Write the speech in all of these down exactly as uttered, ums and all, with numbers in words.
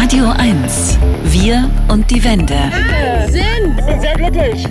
Radio eins. Wir und die Wende. Sinn! Ich bin sehr glücklich.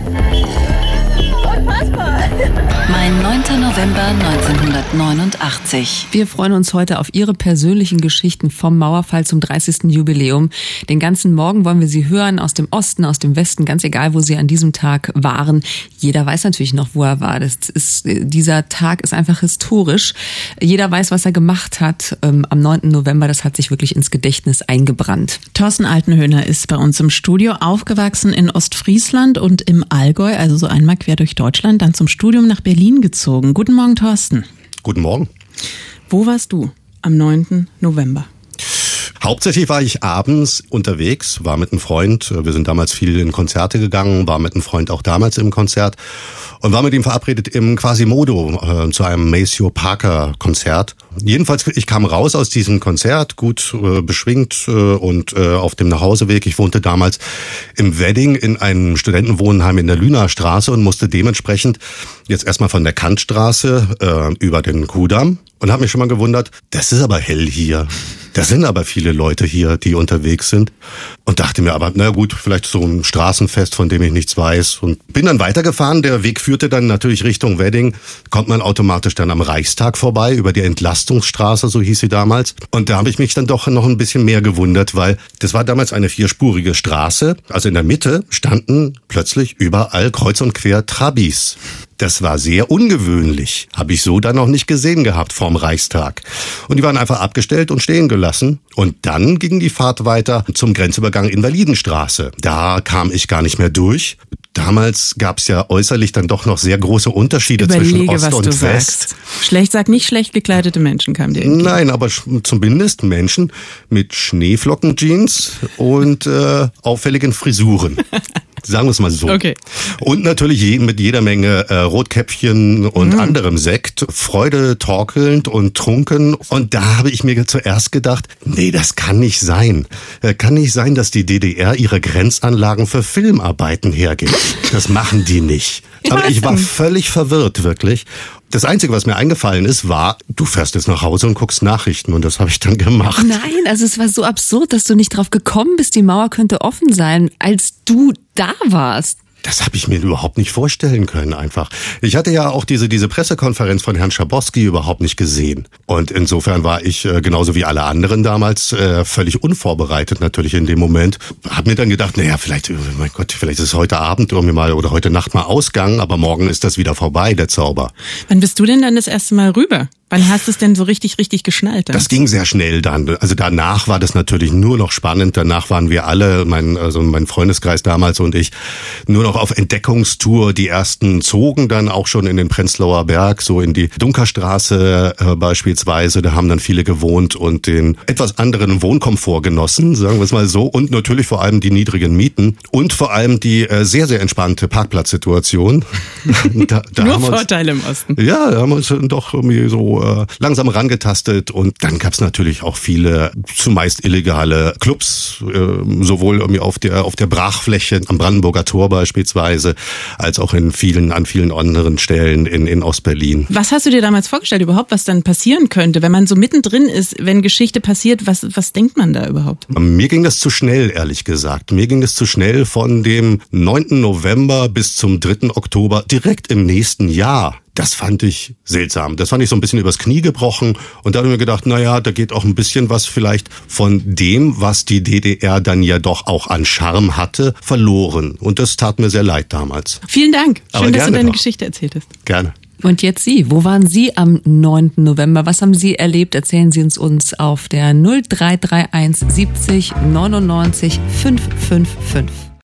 Unfassbar! Mein neunter November neunzehnhundertneunundachtzig. Wir freuen uns heute auf Ihre persönlichen Geschichten vom Mauerfall zum dreißigsten Jubiläum. Den ganzen Morgen wollen wir Sie hören, aus dem Osten, aus dem Westen, ganz egal, wo Sie an diesem Tag waren. Jeder weiß natürlich noch, wo er war. Das ist, dieser Tag ist einfach historisch. Jeder weiß, was er gemacht hat ähm, am neunten November. Das hat sich wirklich ins Gedächtnis eingebrannt. Thorsten Altenhöhner ist bei uns im Studio, aufgewachsen in Ostfriesland und im Allgäu, also so einmal quer durch Deutschland, dann zum Studium nach Berlin gezogen. Guten Morgen, Thorsten. Guten Morgen. Wo warst du am neunten November? Hauptsächlich war ich abends unterwegs, war mit einem Freund. Wir sind damals viel in Konzerte gegangen, war mit einem Freund auch damals im Konzert und war mit ihm verabredet im Quasimodo äh, zu einem Maceo Parker Konzert. Jedenfalls, ich kam raus aus diesem Konzert, gut äh, beschwingt äh, und äh, auf dem Nachhauseweg. Ich wohnte damals im Wedding in einem Studentenwohnheim in der Lüner Straße und musste dementsprechend jetzt erstmal von der Kantstraße äh, über den Kudamm und habe mich schon mal gewundert, das ist aber hell hier. Da sind aber viele Leute hier, die unterwegs sind. Und dachte mir aber, na gut, vielleicht so ein Straßenfest, von dem ich nichts weiß. Und bin dann weitergefahren. Der Weg führte dann natürlich Richtung Wedding. Kommt man automatisch dann am Reichstag vorbei, über die Entlastungsstraße, so hieß sie damals. Und da habe ich mich dann doch noch ein bisschen mehr gewundert, weil das war damals eine vierspurige Straße. Also in der Mitte standen plötzlich überall kreuz und quer Trabis. Das war sehr ungewöhnlich. Habe ich so dann noch nicht gesehen gehabt vorm Reichstag. Und die waren einfach abgestellt und stehen gelassen. Und dann ging die Fahrt weiter zum Grenzübergang Invalidenstraße. Da kam ich gar nicht mehr durch. Damals gab es ja äußerlich dann doch noch sehr große Unterschiede Überlege, zwischen Ost was und du West. Sagst. Schlecht, sag nicht schlecht gekleidete Menschen kamen dir entgegen. Nein, aber zumindest Menschen mit Schneeflockenjeans und äh, auffälligen Frisuren. Sagen wir es mal so. Okay. Und natürlich je, mit jeder Menge äh, Rotkäppchen und mm. anderem Sekt, Freude torkelnd und trunken. Und da habe ich mir zuerst gedacht, nee, das kann nicht sein. Äh, kann nicht sein, dass die D D R ihre Grenzanlagen für Filmarbeiten hergibt. Das machen die nicht. Aber ich war völlig verwirrt, wirklich. Das Einzige, was mir eingefallen ist, war, du fährst jetzt nach Hause und guckst Nachrichten. Und das habe ich dann gemacht. Nein, also es war so absurd, dass du nicht drauf gekommen bist, die Mauer könnte offen sein, als du da warst. Das habe ich mir überhaupt nicht vorstellen können einfach. Ich hatte ja auch diese diese Pressekonferenz von Herrn Schabowski überhaupt nicht gesehen. Und insofern war ich, äh, genauso wie alle anderen damals, äh, völlig unvorbereitet natürlich in dem Moment. Hab mir dann gedacht, naja, vielleicht, oh mein Gott, vielleicht ist es heute Abend irgendwie mal oder heute Nacht mal Ausgang, aber morgen ist das wieder vorbei, der Zauber. Wann bist du denn dann das erste Mal rüber? Wann hast du es denn so richtig, richtig geschnallt? Dann? Das ging sehr schnell dann. Also danach war das natürlich nur noch spannend. Danach waren wir alle, mein, also mein Freundeskreis damals und ich, nur noch auf Entdeckungstour. Die ersten zogen dann auch schon in den Prenzlauer Berg, so in die Dunkerstraße äh, beispielsweise. Da haben dann viele gewohnt und den etwas anderen Wohnkomfort genossen, sagen wir es mal so. Und natürlich vor allem die niedrigen Mieten und vor allem die äh, sehr, sehr entspannte Parkplatzsituation. da, da nur haben Vorteile uns, im Osten. Ja, da haben wir uns doch irgendwie so langsam rangetastet und dann gab es natürlich auch viele zumeist illegale Clubs, äh, sowohl irgendwie auf der auf der Brachfläche am Brandenburger Tor beispielsweise, als auch in vielen an vielen anderen Stellen in in Ostberlin. Was hast du dir damals vorgestellt überhaupt, was dann passieren könnte, wenn man so mittendrin ist, wenn Geschichte passiert, was was denkt man da überhaupt? Mir ging das zu schnell, ehrlich gesagt. Mir ging das zu schnell von dem neunten November bis zum dritten Oktober direkt im nächsten Jahr. Das fand ich seltsam. Das fand ich so ein bisschen übers Knie gebrochen. Und da habe ich mir gedacht, naja, da geht auch ein bisschen was vielleicht von dem, was die D D R dann ja doch auch an Charme hatte, verloren. Und das tat mir sehr leid damals. Vielen Dank. Schön, Aber dass du deine doch. Geschichte erzählt hast. Gerne. Und jetzt Sie. Wo waren Sie am neunten November? Was haben Sie erlebt? Erzählen Sie uns uns auf der null drei drei eins siebzig neunundneunzig fünf fünf fünf.